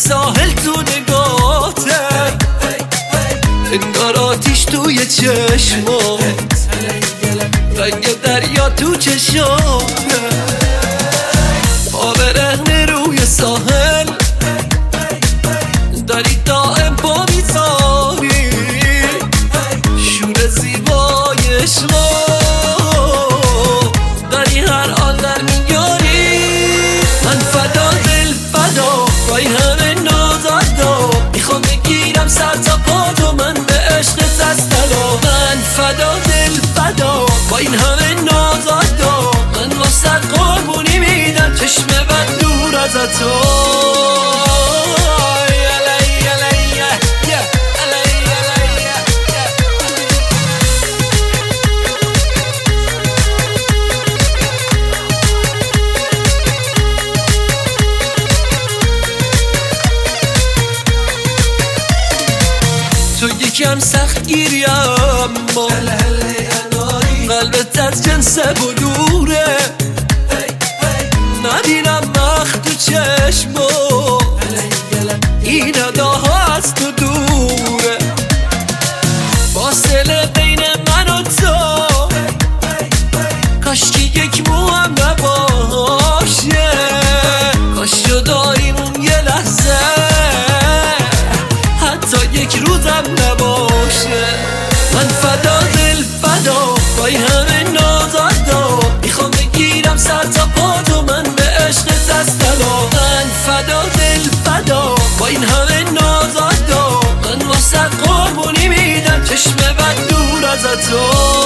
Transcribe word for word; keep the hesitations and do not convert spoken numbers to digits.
ساحل تو نگاته، انگار آتیش توی چشمات، رنگ دریا تو چشاته، پا برهنه روی ساحل داری دائم پا میذاری، شور زیبای عشقا داری هر آن در میاری. من فدا دل فدا با این همه نازادا، میخوام بگیرم سر تا پا تو، من به عشقت از طلا. من فدا دل فدا با این همه نازادا، من واسه قربونی میدم چشم بد دور از تو. تو یکم سخت گیری اما قلبت از جنس بلوره، نبینم مخت تو چشمو این اداها از تو دوره، فاصله بین من و تو کاشکی یک مو هم نباشه، کاش جداییم اون یه لحظه حتی یک روزم نباشه. من فدا دل فدا با این همه نازادا، میخوام بگیرم سر تا پا تو، من به عشقت از طلا. من فدا دل فدا با این همه نازادا، من واسه قربونی میدم چشم بد دور از تو.